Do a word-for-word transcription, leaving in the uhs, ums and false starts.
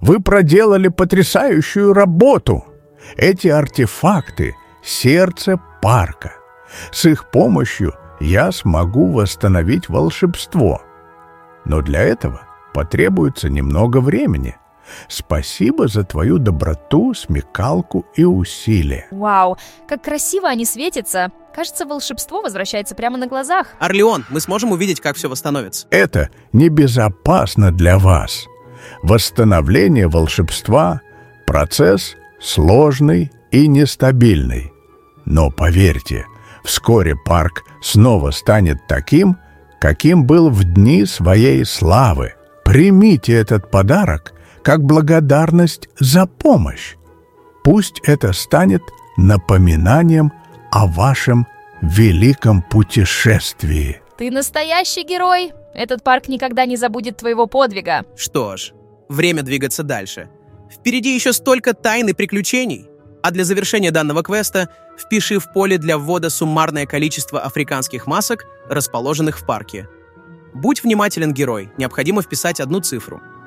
Вы проделали потрясающую работу. Эти артефакты — сердце парка. С их помощью я смогу восстановить волшебство. Но для этого потребуется немного времени. Спасибо за твою доброту, смекалку и усилия. Вау, как красиво они светятся. Кажется, волшебство возвращается прямо на глазах. Орлеон, мы сможем увидеть, как все восстановится. Это небезопасно для вас. Восстановление волшебства — процесс сложный и нестабильный. Но поверьте, вскоре парк снова станет таким, каким был в дни своей славы. Примите этот подарок как благодарность за помощь. Пусть это станет напоминанием о вашем великом путешествии. Ты настоящий герой. Этот парк никогда не забудет твоего подвига. Что ж, время двигаться дальше. Впереди еще столько тайн и приключений. А для завершения данного квеста впиши в поле для ввода суммарное количество африканских масок, расположенных в парке. Будь внимателен, герой. Необходимо вписать одну цифру.